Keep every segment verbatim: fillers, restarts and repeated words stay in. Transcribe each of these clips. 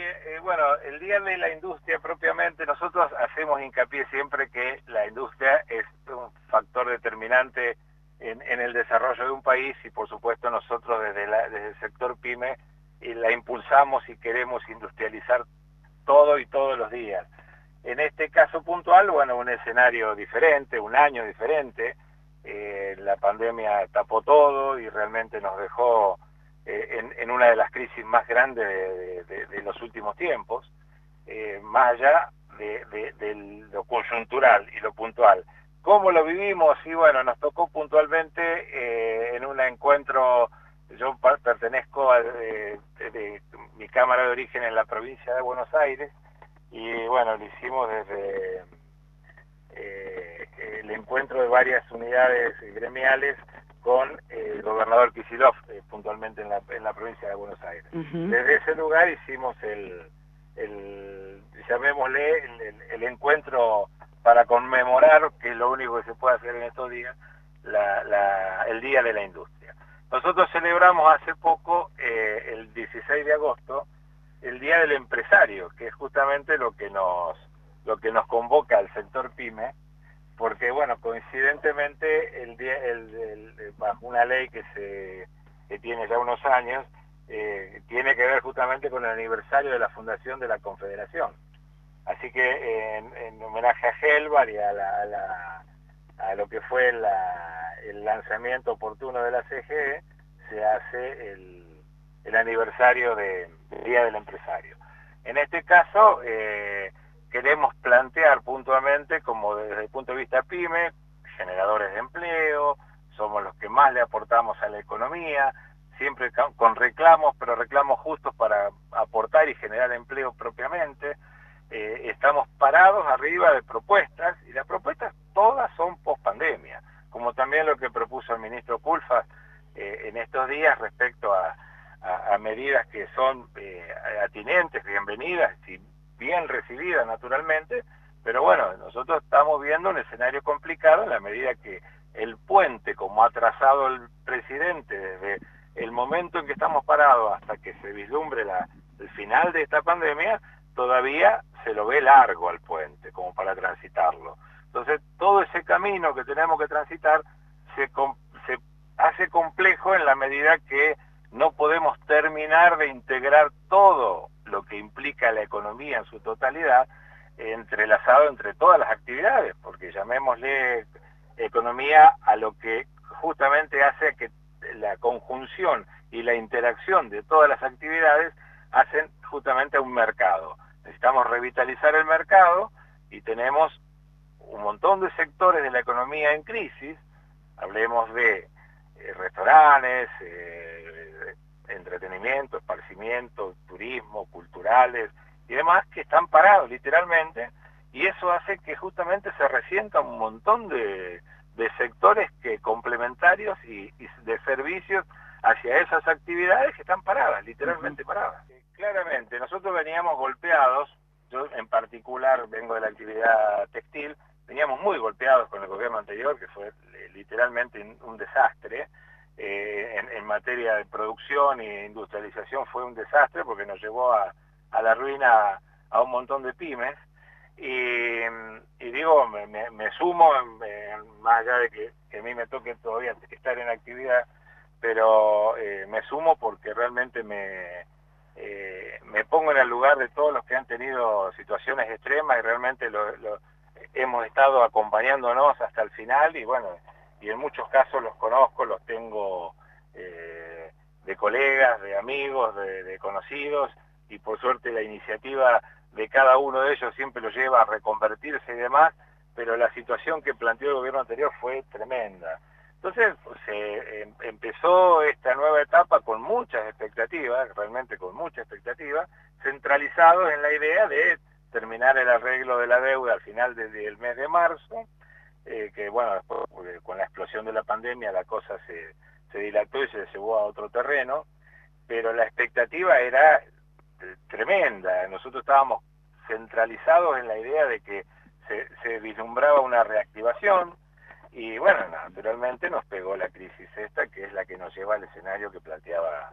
eh, bueno, el Día de la Industria propiamente, nosotros hacemos hincapié siempre que la industria es un factor determinante en, en el desarrollo de un país y por supuesto nosotros desde, la, desde el sector PYME y la impulsamos y queremos industrializar todo y todos los días. En este caso puntual, bueno, un escenario diferente, un año diferente, eh, la pandemia tapó todo y realmente nos dejó eh, en, en una de las crisis más grandes de, de, de los últimos tiempos, eh, más allá de, de, de lo coyuntural y lo puntual. ¿Cómo lo vivimos? Y bueno, nos tocó puntualmente eh, en un encuentro. Yo pertenezco a de, de, de mi cámara de origen en la provincia de Buenos Aires y bueno, lo hicimos desde eh, el encuentro de varias unidades gremiales con eh, el gobernador Kicillof, eh, puntualmente en la, en la provincia de Buenos Aires. Uh-huh. Desde ese lugar hicimos el, el llamémosle, el, el, el encuentro para conmemorar, que es lo único que se puede hacer en estos días, la, la, el Día de la Industria. Nosotros celebramos hace poco, eh, el dieciséis de agosto, el Día del Empresario, que es justamente lo que nos lo que nos convoca al sector PYME, porque bueno, coincidentemente el día, el, el, bajo una ley que se que tiene ya unos años, eh, tiene que ver justamente con el aniversario de la fundación de la Confederación. Así que en, en homenaje a Helvar y a, la, a, la, a lo que fue la, el lanzamiento oportuno de la C G E, se hace el, el aniversario de, del Día del Empresario. En este caso, eh, queremos plantear puntualmente, como desde el punto de vista PYME, generadores de empleo, somos los que más le aportamos a la economía, siempre con reclamos, pero reclamos justos para aportar y generar empleo propiamente. Eh, estamos parados arriba de propuestas, y las propuestas todas son post-pandemia, como también lo que propuso el ministro Culfas eh, en estos días respecto a, a, a medidas que son eh, atinentes, bienvenidas, y bien recibidas naturalmente, pero bueno, nosotros estamos viendo un escenario complicado en la medida que el puente, como ha trazado el presidente desde el momento en que estamos parados hasta que se vislumbre la, el final de esta pandemia, todavía se lo ve largo al puente, como para transitarlo. Entonces, todo ese camino que tenemos que transitar se, se hace complejo en la medida que no podemos terminar de integrar todo lo que implica la economía en su totalidad, entrelazado entre todas las actividades, porque llamémosle economía a lo que justamente hace que la conjunción y la interacción de todas las actividades hacen justamente a un mercado. Necesitamos revitalizar el mercado y tenemos un montón de sectores de la economía en crisis, hablemos de eh, restaurantes, eh, entretenimiento, esparcimiento, turismo, culturales y demás, que están parados literalmente, y eso hace que justamente se resienta un montón de, de sectores que complementarios y, y de servicios hacia esas actividades que están paradas, literalmente uh-huh. paradas. Eh, claramente, nosotros veníamos golpeados, yo en particular vengo de la actividad textil, veníamos muy golpeados con el gobierno anterior, que fue eh, literalmente un desastre. Eh, en, en materia de producción e industrialización fue un desastre porque nos llevó a, a la ruina a un montón de pymes. Y, y digo, me, me, me sumo, eh, más allá de que, que a mí me toque todavía estar en actividad, pero eh, me sumo porque realmente me, eh, me pongo en el lugar de todos los que han tenido situaciones extremas y realmente lo, lo, hemos estado acompañándonos hasta el final y bueno, y en muchos casos los conozco, los tengo eh, de colegas, de amigos, de, de conocidos, y por suerte la iniciativa de cada uno de ellos siempre lo lleva a reconvertirse y demás, pero la situación que planteó el gobierno anterior fue tremenda. Entonces se eh, empezó esta nueva etapa con muchas expectativas, realmente con mucha expectativa, centralizados en la idea de terminar el arreglo de la deuda al final del mes de marzo, eh, que bueno, después, con la explosión de la pandemia la cosa se, se dilató y se llevó a otro terreno, pero la expectativa era tremenda. Nosotros estábamos centralizados en la idea de que se, se vislumbraba una reactivación y bueno, naturalmente nos pegó la crisis esta, que es la que nos lleva al escenario que planteaba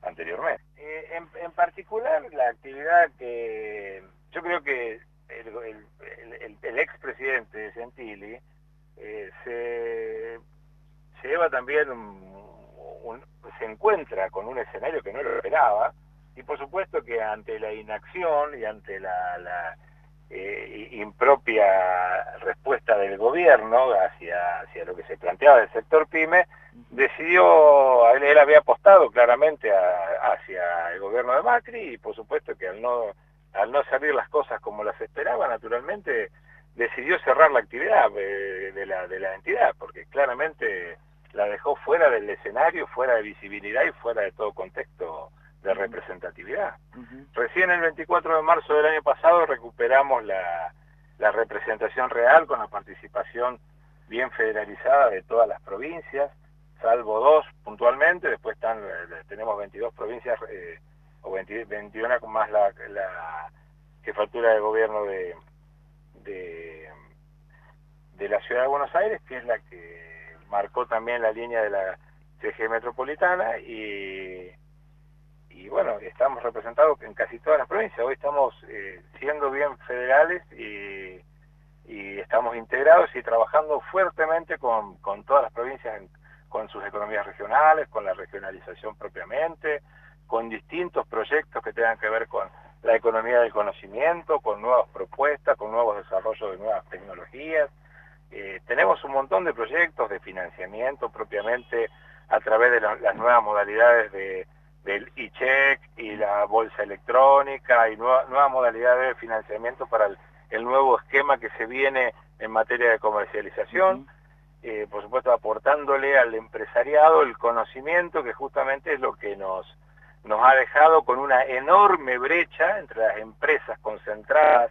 anteriormente. Eh, en, en particular, la actividad que yo creo que el, el, el, el expresidente Gentili eh, se, se lleva también un, un, se encuentra con un escenario que no lo esperaba, y por supuesto que ante la inacción y ante la, la eh, impropia respuesta del gobierno hacia, hacia lo que se planteaba del sector pyme, decidió, él, él había apostado claramente a, hacia el gobierno de Macri, y por supuesto que al no, al no salir las cosas como las esperaba, naturalmente decidió cerrar la actividad de, de, la, de la entidad, porque claramente la dejó fuera del escenario, fuera de visibilidad y fuera de todo contexto de representatividad. Uh-huh. Recién el veinticuatro de marzo del año pasado recuperamos la, la representación real con la participación bien federalizada de todas las provincias, salvo dos puntualmente. Después están, tenemos veintidós provincias, eh, o veinte, veintiuno con más la, la jefatura de gobierno de, de, de la ciudad de Buenos Aires, que es la que marcó también la línea de la C G metropolitana, y y bueno, estamos representados en casi todas las provincias. Hoy estamos eh, siendo bien federales y, y estamos integrados y trabajando fuertemente con, con todas las provincias, en, con sus economías regionales, con la regionalización propiamente, con distintos proyectos que tengan que ver con la economía del conocimiento, con nuevas propuestas, con nuevos desarrollos de nuevas tecnologías. Eh, tenemos un montón de proyectos de financiamiento propiamente a través de la, las nuevas modalidades de del e-check y la bolsa electrónica y nueva, nueva modalidad de financiamiento para el, el nuevo esquema que se viene en materia de comercialización, uh-huh. eh, por supuesto aportándole al empresariado el conocimiento, que justamente es lo que nos, nos ha dejado con una enorme brecha entre las empresas concentradas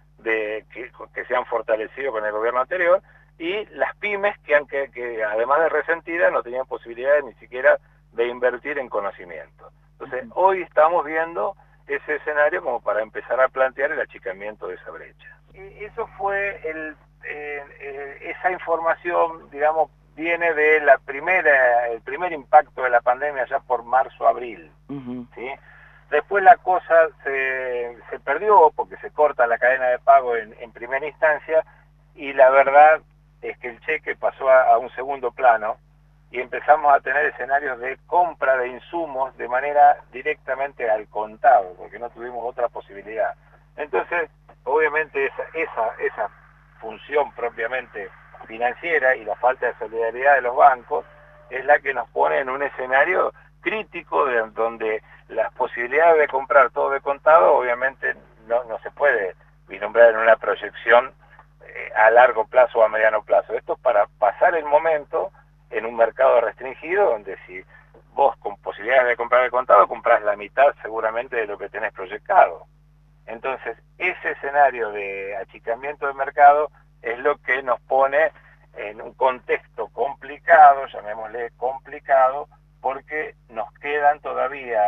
de, que, que se han fortalecido con el gobierno anterior y las pymes que, han, que, que además de resentidas no tenían posibilidades ni siquiera de invertir en conocimiento. Entonces, uh-huh. hoy estamos viendo ese escenario como para empezar a plantear el achicamiento de esa brecha. Y eso fue, el, eh, eh, esa información, digamos, viene de la primera, el primer impacto de la pandemia ya por marzo-abril, uh-huh. ¿sí? Después la cosa se, se perdió porque se corta la cadena de pago en, en primera instancia, y la verdad es que el cheque pasó a, a un segundo plano, y empezamos a tener escenarios de compra de insumos de manera directamente al contado, porque no tuvimos otra posibilidad. Entonces, obviamente esa, esa, esa función propiamente financiera y la falta de solidaridad de los bancos es la que nos pone en un escenario crítico de, donde las posibilidades de comprar todo de contado obviamente no, no se puede vislumbrar en una proyección eh, a largo plazo o a mediano plazo. Esto es para pasar el momento en un mercado restringido, donde si vos con posibilidades de comprar el contado, comprás la mitad seguramente de lo que tenés proyectado. Entonces, ese escenario de achicamiento del mercado es lo que nos pone en un contexto complicado, llamémosle complicado, porque nos quedan todavía,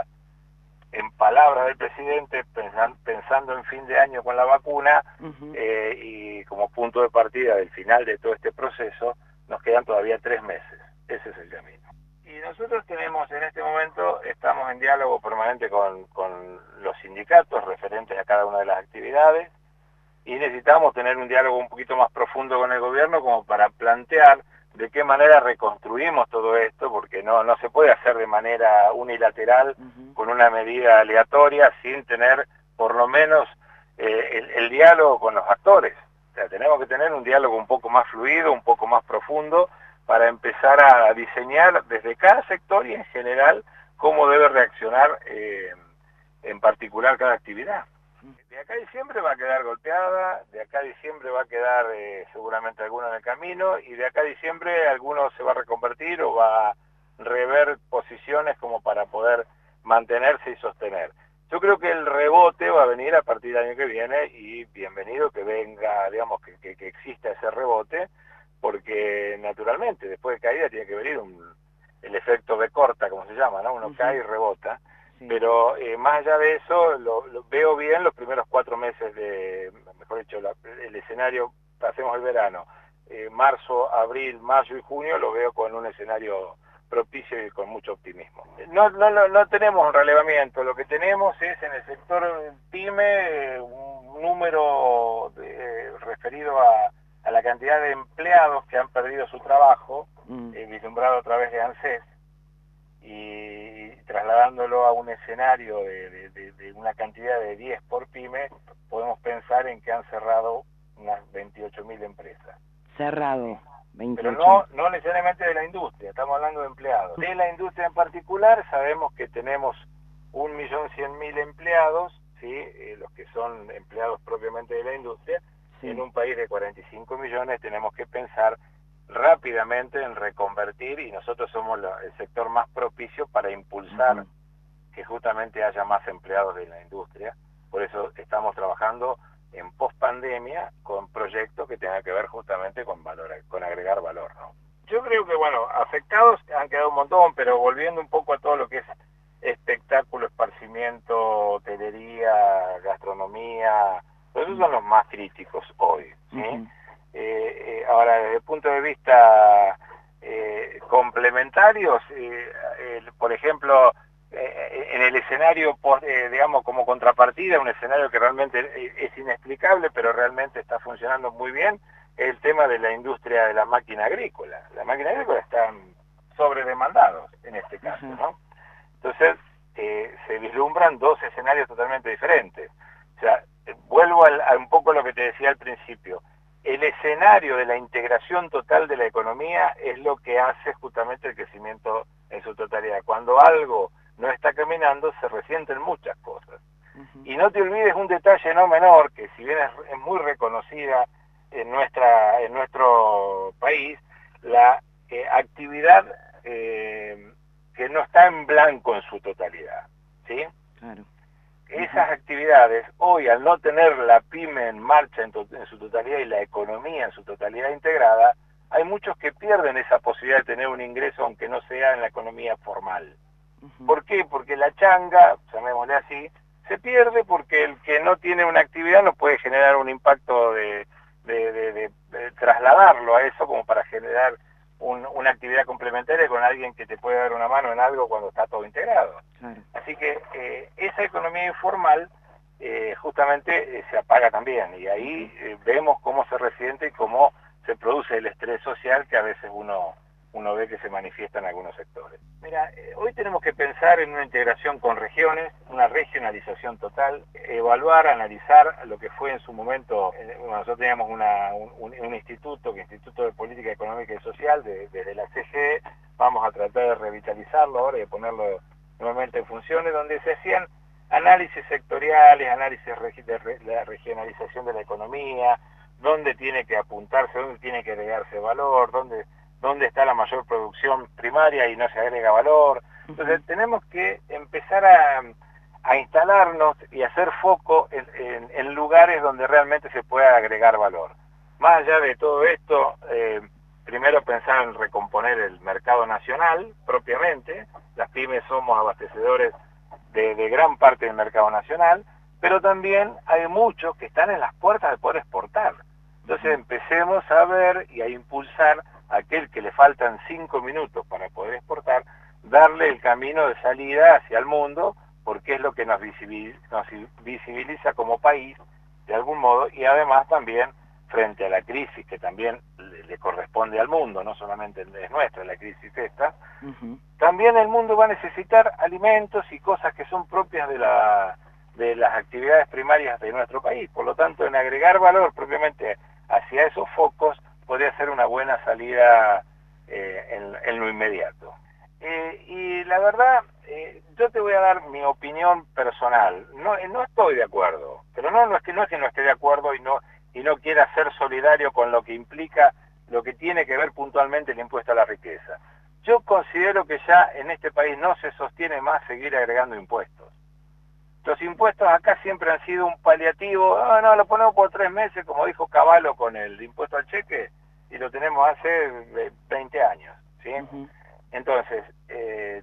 en palabras del presidente, pensan, pensando en fin de año con la vacuna, uh-huh. eh, y como punto de partida del final de todo este proceso, nos quedan todavía tres meses. Ese es el camino. Y nosotros tenemos en este momento, estamos en diálogo permanente con, con los sindicatos referentes a cada una de las actividades, y necesitamos tener un diálogo un poquito más profundo con el gobierno como para plantear de qué manera reconstruimos todo esto, porque no, no se puede hacer de manera unilateral, uh-huh. con una medida aleatoria, sin tener por lo menos eh, el, el diálogo con los actores. O sea, tenemos que tener un diálogo un poco más fluido, un poco más profundo, para empezar a diseñar desde cada sector y en general cómo debe reaccionar eh, en particular cada actividad. De acá a diciembre va a quedar golpeada, de acá a diciembre va a quedar eh, seguramente alguno en el camino, y de acá a diciembre alguno se va a reconvertir o va a rever posiciones como para poder mantenerse y sostener. Yo creo que el rebote va a venir a partir del año que viene, y bienvenido que venga, digamos, que, que, que exista ese rebote, porque naturalmente después de caída tiene que venir un, el efecto de corta, como se llama, ¿no? Uno uh-huh. cae y rebota. Sí. Pero eh, más allá de eso, lo, lo veo bien los primeros cuatro meses de, mejor dicho, la, el escenario, pasemos el verano, eh, marzo, abril, mayo y junio, lo veo con un escenario propicio y con mucho optimismo. No, no, no, no tenemos un relevamiento, lo que tenemos es en el sector PYME un número de, referido a, a la cantidad de empleados que han perdido su trabajo, mm. eh, vislumbrado a través de ANSES, y trasladándolo a un escenario de, de, de, de una cantidad de diez por PYME, podemos pensar en que han cerrado unas veintiocho mil empresas. Cerrado. Pero no, no necesariamente de la industria, estamos hablando de empleados. De la industria en particular sabemos que tenemos un millón cien mil empleados, ¿sí? Eh, los que son empleados propiamente de la industria. Sí. En un país de cuarenta y cinco millones tenemos que pensar rápidamente en reconvertir, y nosotros somos la, el sector más propicio para impulsar uh-huh. que justamente haya más empleados de la industria. Por eso estamos trabajando en pospandemia con proyectos que tengan que ver justamente con valor, con agregar valor, ¿no? Yo creo que, bueno, afectados han quedado un montón, pero volviendo un poco a todo lo que es espectáculo, esparcimiento, hotelería, gastronomía, pues esos son los más críticos hoy, ¿sí? Uh-huh. eh, eh, ahora, desde el punto de vista eh, complementarios, eh, eh, por ejemplo, en el escenario, eh, digamos, como contrapartida, un escenario que realmente es inexplicable, pero realmente está funcionando muy bien, es el tema de la industria de la máquina agrícola. La máquina agrícola están sobredemandados en este caso, ¿no? Entonces, eh, se vislumbran dos escenarios totalmente diferentes. O sea, vuelvo al, a un poco lo que te decía al principio. El escenario de la integración total de la economía es lo que hace justamente el crecimiento en su totalidad. Cuando algo no está caminando, se resienten muchas cosas. Uh-huh. Y no te olvides un detalle no menor, que si bien es, es muy reconocida en nuestra en nuestro país, la eh, actividad eh, que no está en blanco en su totalidad, ¿sí? Claro. Uh-huh. Esas actividades, hoy al no tener la PYME en marcha en, to en su totalidad y la economía en su totalidad integrada, hay muchos que pierden esa posibilidad de tener un ingreso aunque no sea en la economía formal. ¿Por qué? Porque la changa, llamémosle así, se pierde porque el que no tiene una actividad no puede generar un impacto de, de, de, de, de trasladarlo a eso como para generar un, una actividad complementaria con alguien que te puede dar una mano en algo cuando está todo integrado. Claro. Así que eh, esa economía informal eh, justamente eh, se apaga también, y ahí eh, vemos cómo se resiente y cómo se produce el estrés social que a veces uno... uno ve que se manifiesta en algunos sectores. Mira, eh, hoy tenemos que pensar en una integración con regiones, una regionalización total, evaluar, analizar lo que fue en su momento. Eh, bueno, nosotros teníamos una, un, un instituto, que Instituto de Política Económica y Social, de, desde la C G E, vamos a tratar de revitalizarlo ahora y de ponerlo nuevamente en funciones, donde se hacían análisis sectoriales, análisis de re, la regionalización de la economía, dónde tiene que apuntarse, dónde tiene que agregarse valor, dónde... dónde está la mayor producción primaria y no se agrega valor. Entonces uh-huh. tenemos que empezar a, a instalarnos y hacer foco en, en, en lugares donde realmente se pueda agregar valor. Más allá de todo esto, eh, primero pensar en recomponer el mercado nacional propiamente. Las pymes somos abastecedores de, de gran parte del mercado nacional, pero también hay muchos que están en las puertas de poder exportar. Entonces empecemos a ver y a impulsar a aquel que le faltan cinco minutos para poder exportar, darle el camino de salida hacia el mundo, porque es lo que nos visibiliza, nos visibiliza como país, de algún modo, y además también frente a la crisis que también le, le corresponde al mundo, no solamente es nuestra la crisis esta, uh-huh. también el mundo va a necesitar alimentos y cosas que son propias de la de las actividades primarias de nuestro país. Por lo tanto, en agregar valor propiamente hacia esos focos podría ser una buena salida eh, en, en lo inmediato. Eh, y la verdad, eh, yo te voy a dar mi opinión personal. No, no estoy de acuerdo, pero no, no es que no es que no esté de acuerdo y no y no quiera ser solidario con lo que implica, lo que tiene que ver puntualmente el impuesto a la riqueza. Yo considero que ya en este país no se sostiene más seguir agregando impuestos. Los impuestos acá siempre han sido un paliativo. Ah, no, lo ponemos por tres meses, como dijo Cavallo con el impuesto al cheque, y lo tenemos hace veinte años, ¿sí? Uh-huh. Entonces, eh,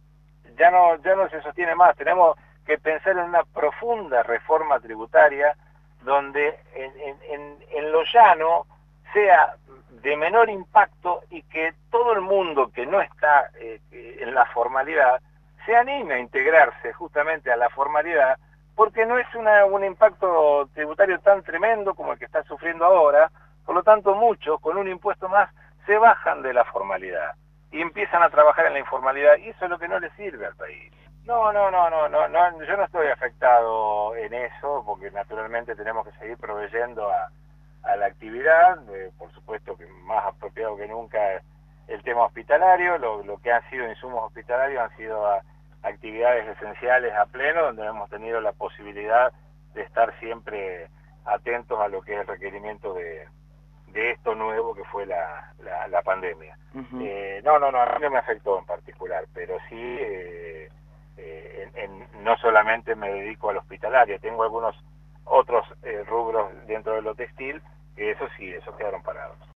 ya no ya no se sostiene más. Tenemos que pensar en una profunda reforma tributaria donde en, en, en, en lo llano sea de menor impacto y que todo el mundo que no está eh, en la formalidad se anime a integrarse justamente a la formalidad, porque no es una, un impacto tributario tan tremendo como el que está sufriendo ahora. Por lo tanto, muchos con un impuesto más se bajan de la formalidad y empiezan a trabajar en la informalidad, y eso es lo que no le sirve al país. No, no, no, no, no, no, yo no estoy afectado en eso, porque naturalmente tenemos que seguir proveyendo a, a la actividad, eh, por supuesto que más apropiado que nunca el tema hospitalario, lo, lo que han sido insumos hospitalarios han sido a, actividades esenciales a pleno, donde hemos tenido la posibilidad de estar siempre atentos a lo que es el requerimiento de, de esto nuevo que fue la, la, la pandemia. Uh-huh. eh, no, no, no, a mí no me afectó en particular, pero sí, eh, eh, en, en, no solamente me dedico al hospitalario, tengo algunos otros eh, rubros dentro de lo textil, que eso sí, esos quedaron parados.